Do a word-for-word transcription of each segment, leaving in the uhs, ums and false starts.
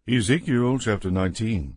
Ezekiel chapter nineteen.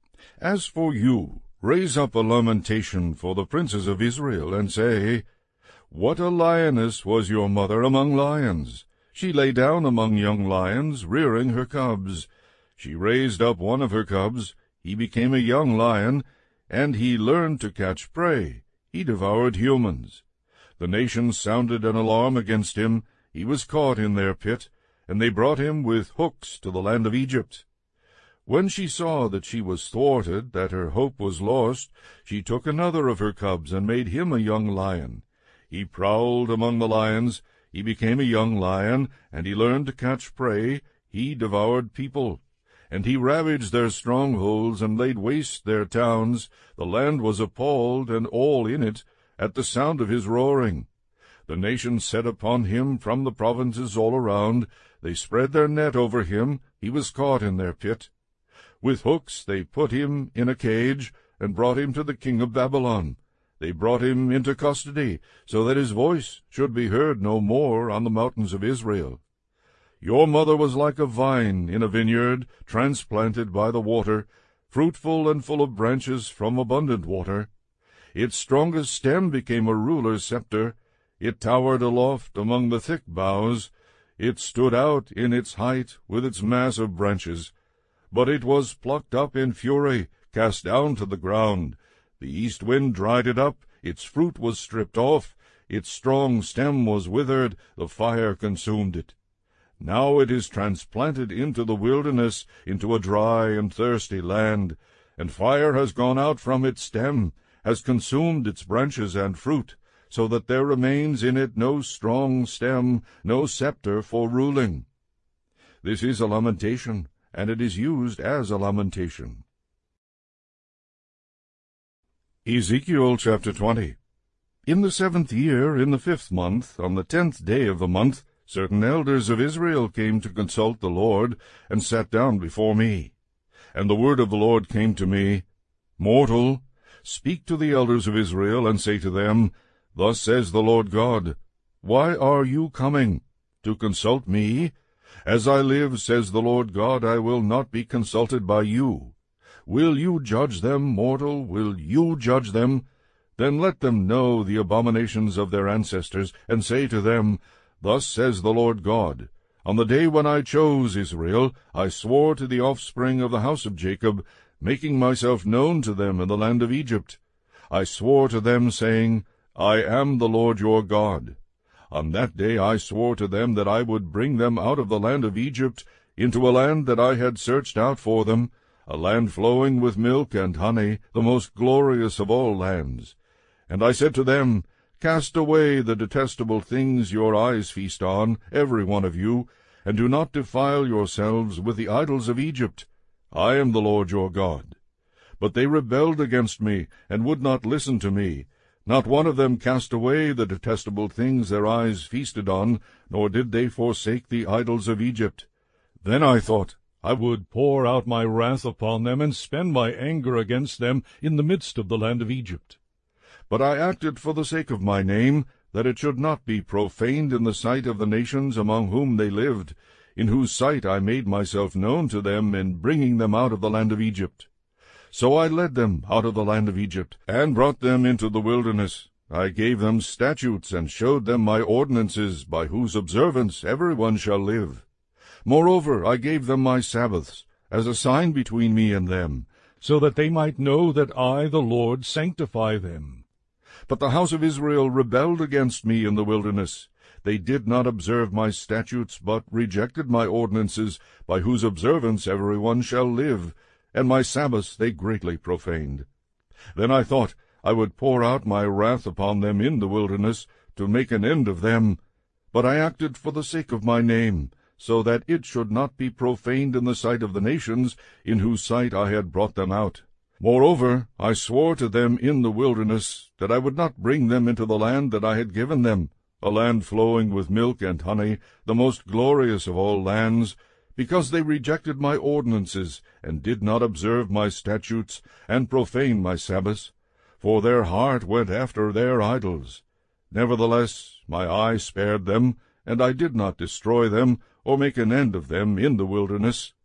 As for you, raise up a lamentation for the princes of Israel, and say, What a lioness was your mother among lions! She lay down among young lions, rearing her cubs. She raised up one of her cubs, he became a young lion, and he learned to catch prey. He devoured humans. The nations sounded an alarm against him. He was caught in their pit, and they brought him with hooks to the land of Egypt. When she saw that she was thwarted, that her hope was lost, she took another of her cubs and made him a young lion. He prowled among the lions. He became a young lion, and he learned to catch prey. He devoured people. And he ravaged their strongholds and laid waste their towns. The land was appalled, and all in it, at the sound of his roaring. The nations set upon him from the provinces all around. They spread their net over him. He was caught in their pit. With hooks they put him in a cage, and brought him to the king of Babylon. They brought him into custody, so that his voice should be heard no more on the mountains of Israel. Your mother was like a vine in a vineyard, transplanted by the water, fruitful and full of branches from abundant water. Its strongest stem became a ruler's scepter. It towered aloft among the thick boughs. It stood out in its height with its mass of branches. But it was plucked up in fury, cast down to the ground. The east wind dried it up, its fruit was stripped off, its strong stem was withered, the fire consumed it. Now it is transplanted into the wilderness, into a dry and thirsty land, and fire has gone out from its stem, has consumed its branches and fruit, so that there remains in it no strong stem, no scepter for ruling. This is a lamentation, and it is used as a lamentation. Ezekiel chapter twenty. In the seventh year, in the fifth month, on the tenth day of the month, certain elders of Israel came to consult the Lord, and sat down before me. And the word of the Lord came to me, Mortal, speak to the elders of Israel, and say to them, Thus says the Lord God, Why are you coming? To consult me? As I live, says the Lord God, I will not be consulted by you. Will you judge them, mortal? Will you judge them? Then let them know the abominations of their ancestors, and say to them, Thus says the Lord God, On the day when I chose Israel, I swore to the offspring of the house of Jacob, making myself known to them in the land of Egypt. I swore to them, saying, I am the Lord your God. On that day I swore to them that I would bring them out of the land of Egypt into a land that I had searched out for them, a land flowing with milk and honey, the most glorious of all lands. And I said to them, Cast away the detestable things your eyes feast on, every one of you, and do not defile yourselves with the idols of Egypt. I am the Lord your God. But they rebelled against me, and would not listen to me. Not one of them cast away the detestable things their eyes feasted on, nor did they forsake the idols of Egypt. Then I thought, I would pour out my wrath upon them, and spend my anger against them in the midst of the land of Egypt. But I acted for the sake of my name, that it should not be profaned in the sight of the nations among whom they lived, in whose sight I made myself known to them in bringing them out of the land of Egypt. So I led them out of the land of Egypt, and brought them into the wilderness. I gave them statutes, and showed them my ordinances, by whose observance every one shall live. Moreover, I gave them my Sabbaths, as a sign between me and them, so that they might know that I, the Lord, sanctify them. But the house of Israel rebelled against me in the wilderness. They did not observe my statutes, but rejected my ordinances, by whose observance every one shall live, and my Sabbaths they greatly profaned. Then I thought I would pour out my wrath upon them in the wilderness, to make an end of them. But I acted for the sake of my name, so that it should not be profaned in the sight of the nations, in whose sight I had brought them out. Moreover, I swore to them in the wilderness, that I would not bring them into the land that I had given them, a land flowing with milk and honey, the most glorious of all lands, because they rejected my ordinances, and did not observe my statutes, and profaned my Sabbaths, for their heart went after their idols. Nevertheless my eye spared them, and I did not destroy them, or make an end of them in the wilderness.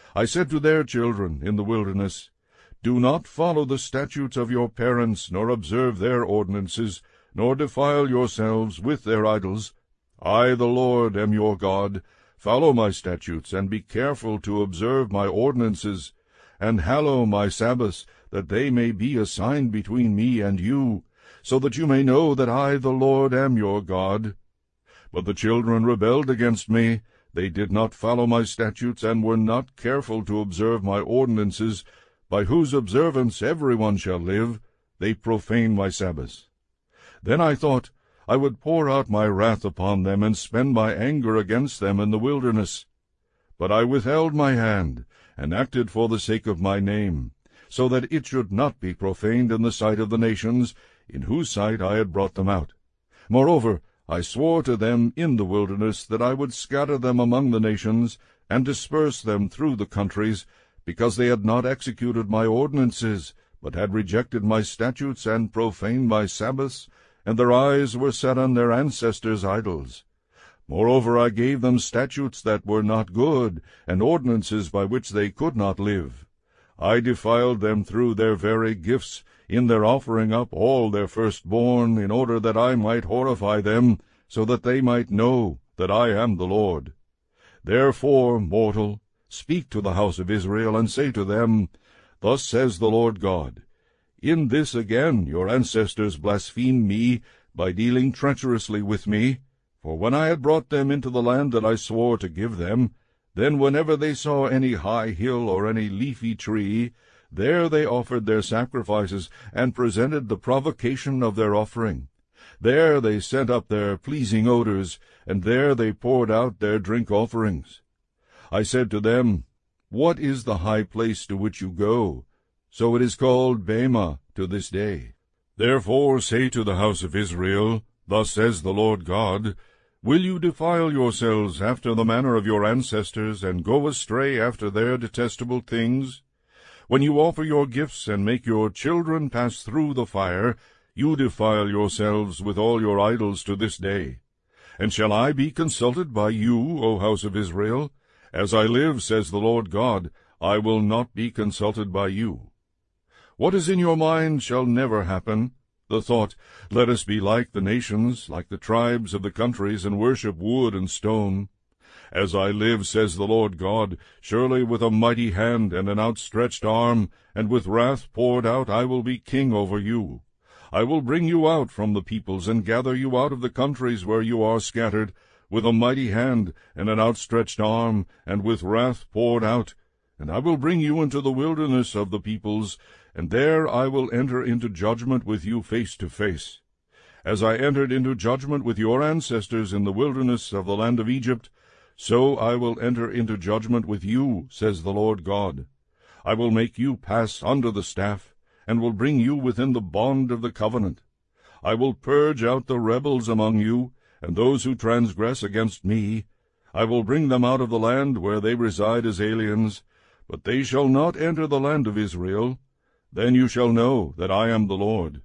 I said to their children in the wilderness, Do not follow the statutes of your parents, nor observe their ordinances, nor defile yourselves with their idols. I, the Lord, am your God. Follow my statutes, and be careful to observe my ordinances, and hallow my Sabbaths, that they may be a sign between me and you, so that you may know that I, the Lord, am your God. But the children rebelled against me. They did not follow my statutes, and were not careful to observe my ordinances, by whose observance every one shall live. They profaned my Sabbaths. Then I thought, I would pour out my wrath upon them, and spend my anger against them in the wilderness. But I withheld my hand, and acted for the sake of my name, so that it should not be profaned in the sight of the nations, in whose sight I had brought them out. Moreover, I swore to them in the wilderness that I would scatter them among the nations, and disperse them through the countries, because they had not executed my ordinances, but had rejected my statutes, and profaned my Sabbaths, and their eyes were set on their ancestors' idols. Moreover, I gave them statutes that were not good, and ordinances by which they could not live. I defiled them through their very gifts, in their offering up all their firstborn, in order that I might horrify them, so that they might know that I am the Lord. Therefore, mortal, speak to the house of Israel, and say to them, Thus says the Lord God, In this again your ancestors blasphemed me, by dealing treacherously with me. For when I had brought them into the land that I swore to give them, then whenever they saw any high hill or any leafy tree, there they offered their sacrifices, and presented the provocation of their offering. There they sent up their pleasing odors, and there they poured out their drink offerings. I said to them, What is the high place to which you go? So it is called Bema to this day. Therefore say to the house of Israel, Thus says the Lord God, Will you defile yourselves after the manner of your ancestors, and go astray after their detestable things? When you offer your gifts, and make your children pass through the fire, you defile yourselves with all your idols to this day. And shall I be consulted by you, O house of Israel? As I live, says the Lord God, I will not be consulted by you. What is in your mind shall never happen. The thought, Let us be like the nations, like the tribes of the countries, and worship wood and stone. As I live, says the Lord God, surely with a mighty hand and an outstretched arm, and with wrath poured out, I will be king over you. I will bring you out from the peoples, and gather you out of the countries where you are scattered, with a mighty hand, and an outstretched arm, and with wrath poured out. And I will bring you into the wilderness of the peoples, and there I will enter into judgment with you face to face. As I entered into judgment with your ancestors in the wilderness of the land of Egypt, so I will enter into judgment with you, says the Lord God. I will make you pass under the staff, and will bring you within the bond of the covenant. I will purge out the rebels among you, and those who transgress against me. I will bring them out of the land where they reside as aliens, but they shall not enter the land of Israel. Then you shall know that I am the Lord.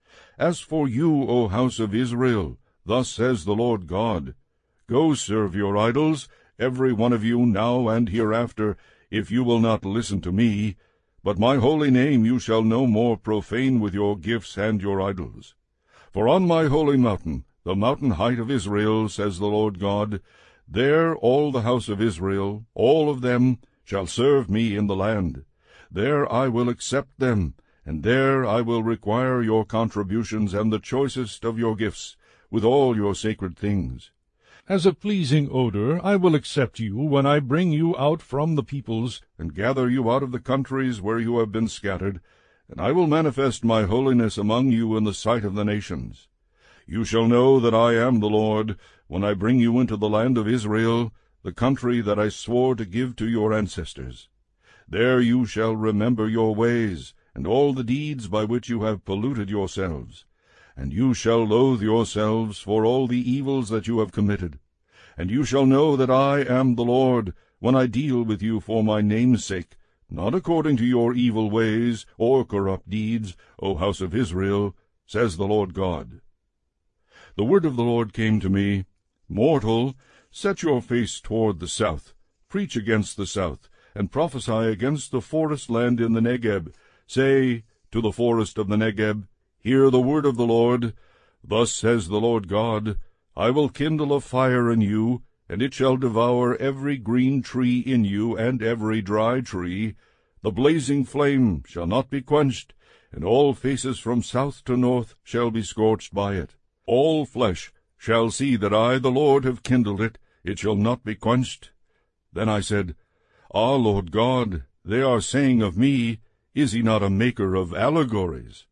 As for you, O house of Israel, thus says the Lord God, Go serve your idols, every one of you, now and hereafter, if you will not listen to me. But my holy name you shall no more profane with your gifts and your idols. For on my holy mountain, the mountain height of Israel, says the Lord God, there all the house of Israel, all of them, shall serve me in the land. There I will accept them, and there I will require your contributions and the choicest of your gifts, with all your sacred things. As a pleasing odor I will accept you when I bring you out from the peoples, and gather you out of the countries where you have been scattered, and I will manifest my holiness among you in the sight of the nations. You shall know that I am the Lord, when I bring you into the land of Israel, the country that I swore to give to your ancestors. There you shall remember your ways, and all the deeds by which you have polluted yourselves. And you shall loathe yourselves for all the evils that you have committed. And you shall know that I am the Lord, when I deal with you for my name's sake, not according to your evil ways or corrupt deeds, O house of Israel, says the Lord God. The word of the Lord came to me, Mortal, set your face toward the south, preach against the south, and prophesy against the forest land in the Negeb. Say to the forest of the Negeb, Hear the word of the Lord. Thus says the Lord God, I will kindle a fire in you, and it shall devour every green tree in you, and every dry tree. The blazing flame shall not be quenched, and all faces from south to north shall be scorched by it. All flesh shall see that I, the Lord, have kindled it. It shall not be quenched. Then I said, Ah, Lord God, they are saying of me, Is he not a maker of allegories?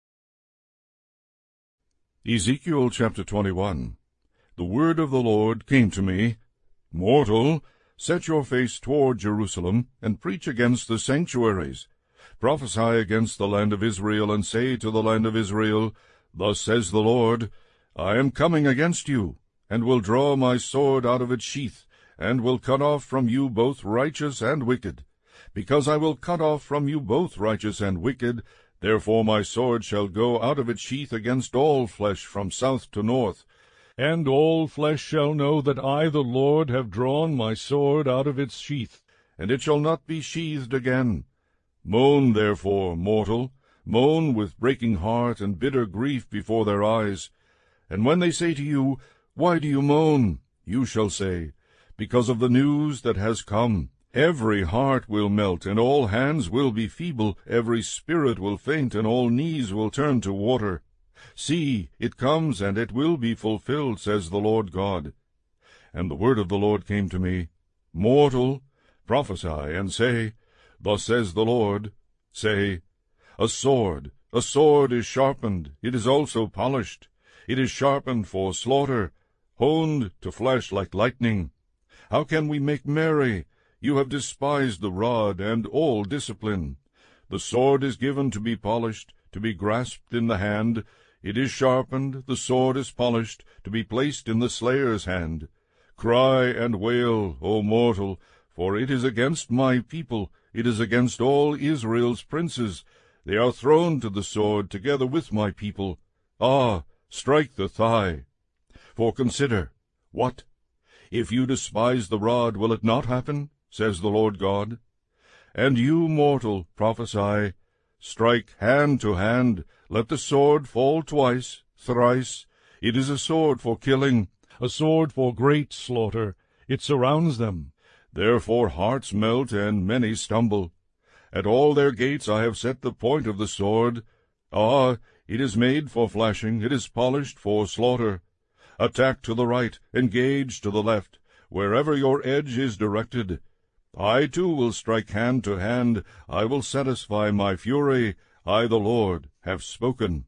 Ezekiel chapter twenty-one. The word of the Lord came to me, Mortal, set your face toward Jerusalem, and preach against the sanctuaries. Prophesy against the land of Israel, and say to the land of Israel, Thus says the Lord, I am coming against you, and will draw my sword out of its sheath, and will cut off from you both righteous and wicked. Because I will cut off from you both righteous and wicked, therefore my sword shall go out of its sheath against all flesh from south to north. And all flesh shall know that I, the Lord, have drawn my sword out of its sheath, and it shall not be sheathed again. Moan, therefore, mortal, moan with breaking heart and bitter grief before their eyes. And when they say to you, Why do you moan? You shall say, Because of the news that has come. Every heart will melt, and all hands will be feeble, every spirit will faint, and all knees will turn to water. See, it comes, and it will be fulfilled, says the Lord God. And the word of the Lord came to me, Mortal, prophesy, and say, Thus says the Lord, say, A sword, a sword is sharpened, it is also polished. It is sharpened for slaughter, honed to flesh like lightning. How can we make merry? You have despised the rod and all discipline. The sword is given to be polished, to be grasped in the hand. It is sharpened, the sword is polished, to be placed in the slayer's hand. Cry and wail, O mortal, for it is against my people, it is against all Israel's princes. They are thrown to the sword together with my people. Ah, strike the thigh. For consider, what? If you despise the rod, will it not happen? Says the Lord God. And you, mortal, prophesy, Strike hand to hand, let the sword fall twice, thrice. It is a sword for killing, a sword for great slaughter. It surrounds them. Therefore hearts melt, and many stumble. At all their gates I have set the point of the sword. Ah, it is made for flashing, it is polished for slaughter. Attack to the right, engage to the left, wherever your edge is directed. I too will strike hand to hand, I will satisfy my fury, I the Lord have spoken.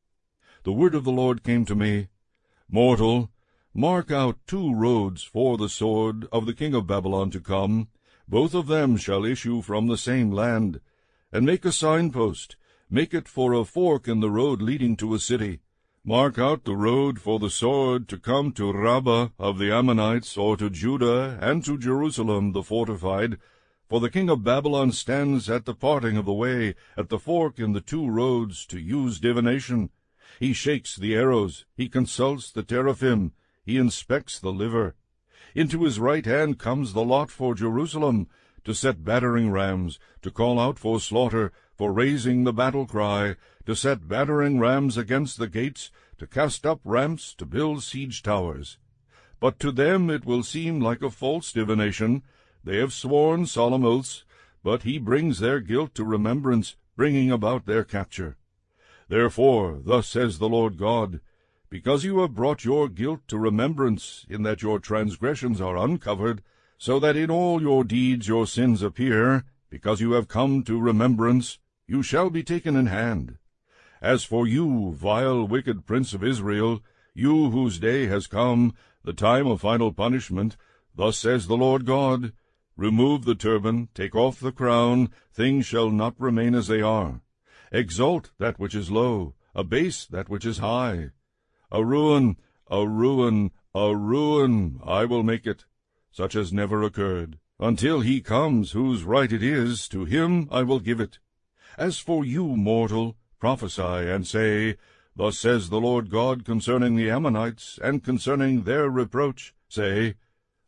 The word of the Lord came to me, Mortal, mark out two roads for the sword of the king of Babylon to come. Both of them shall issue from the same land. And make a signpost, make it for a fork in the road leading to a city. Mark out the road for the sword to come to Rabbah of the Ammonites, or to Judah, and to Jerusalem the fortified. For the king of Babylon stands at the parting of the way, at the fork in the two roads, to use divination. He shakes the arrows, he consults the teraphim, he inspects the liver. Into his right hand comes the lot for Jerusalem, to set battering rams, to call out for slaughter, for raising the battle cry, to set battering rams against the gates, to cast up ramps, to build siege towers. But to them it will seem like a false divination. They have sworn solemn oaths, but he brings their guilt to remembrance, bringing about their capture. Therefore, thus says the Lord God, because you have brought your guilt to remembrance, in that your transgressions are uncovered, so that in all your deeds your sins appear, because you have come to remembrance, you shall be taken in hand. As for you, vile, wicked prince of Israel, you whose day has come, the time of final punishment, thus says the Lord God, remove the turban, take off the crown, things shall not remain as they are. Exalt that which is low, abase that which is high. A ruin, a ruin, a ruin, I will make it, such as never occurred. Until he comes whose right it is, to him I will give it. As for you, mortal, prophesy, and say, Thus says the Lord God concerning the Ammonites, and concerning their reproach, say,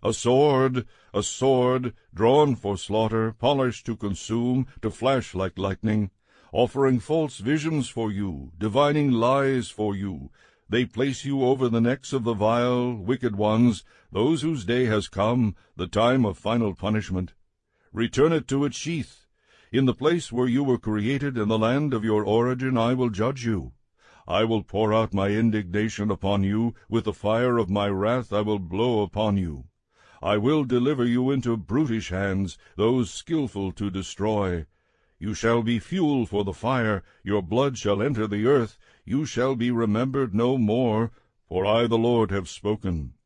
A sword, a sword, drawn for slaughter, polished to consume, to flash like lightning, offering false visions for you, divining lies for you. They place you over the necks of the vile, wicked ones, those whose day has come, the time of final punishment. Return it to its sheath. In the place where you were created, in the land of your origin, I will judge you. I will pour out my indignation upon you, with the fire of my wrath I will blow upon you. I will deliver you into brutish hands, those skillful to destroy. You shall be fuel for the fire, your blood shall enter the earth, you shall be remembered no more, for I the Lord have spoken.